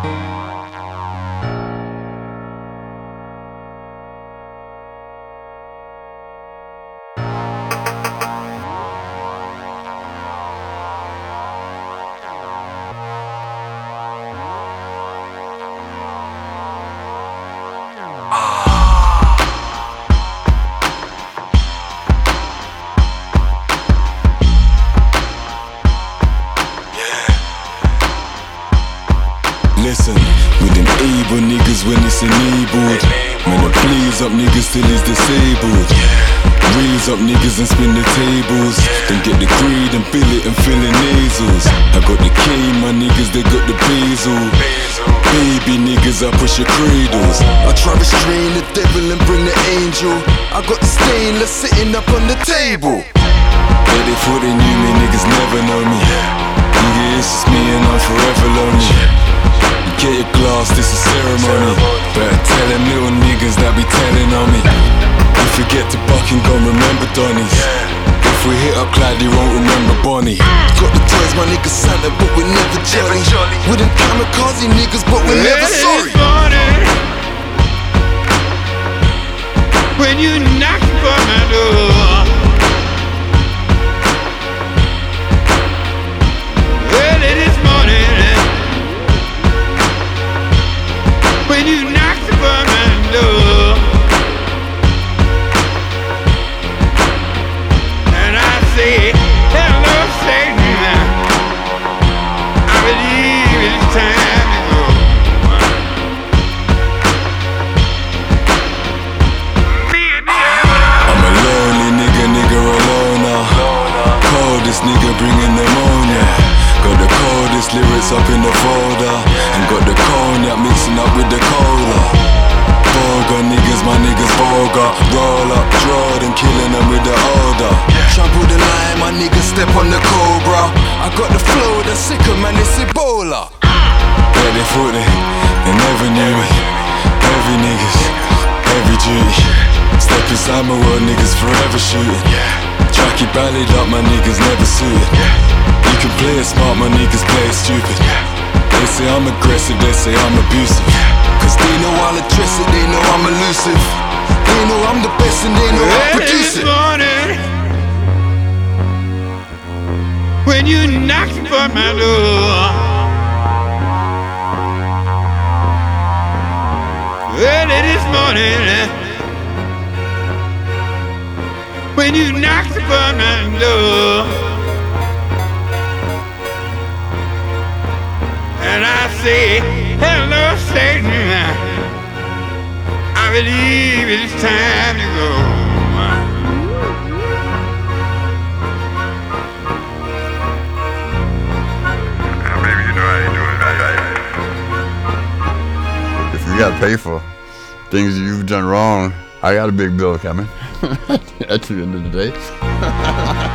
Listen, with them able niggas when it's enabled. Man, I blaze up niggas till he's disabled. Raise up niggas and spin the tables. Then get the greed and fill it and fill the nasals. I got the cane, my niggas, they got the basil. Baby niggas, I push your cradles. I try restrain the devil and bring the angel. I got the stainless sitting up on the table. Yeah, they thought they knew me, niggas never know me. Nigga, it's just me and I'm forever lonely. You get your glass, this is ceremony. Better tell them little niggas that be telling on me. If we get to Bucking, gon' remember Donnies. If we hit up Clyde, they won't remember Bonnie. Got the toys, my niggas Santa, but we're never jolly. With them kamikaze niggas, but we're never sorry. When you knock on my door, early this morning, when you knocked upon my door, and I say, hello, Satan, I believe it's time to go. I'm a lonely nigga alone now. Coldest nigga bringing pneumonia. Got the coldest lyrics up in the folder. And got the cognac mixing up with the cola. Vulgar niggas, my niggas vulgar. Roll up, Jordan, killing them with the order. Trample the line, my niggas step on the cobra. I got the flow, the sicker man, it's Ebola. Yeah, they thought they never knew me. Heavy niggas, heavy duty. Step inside my world, niggas forever shooting. Tracky ballad up, my niggas never suited. You can play it smart, my niggas play it stupid. They say I'm aggressive, they say I'm abusive. Cause they know I'll address it, they know I'm elusive. They know I'm the best and they know I produce it. When you knocked upon my door, early this morning, when you knocked upon my door, and I say, hello, Satan, I believe it's time to go. If you gotta pay for things you've done wrong, I got a big bill coming. At the end of the day.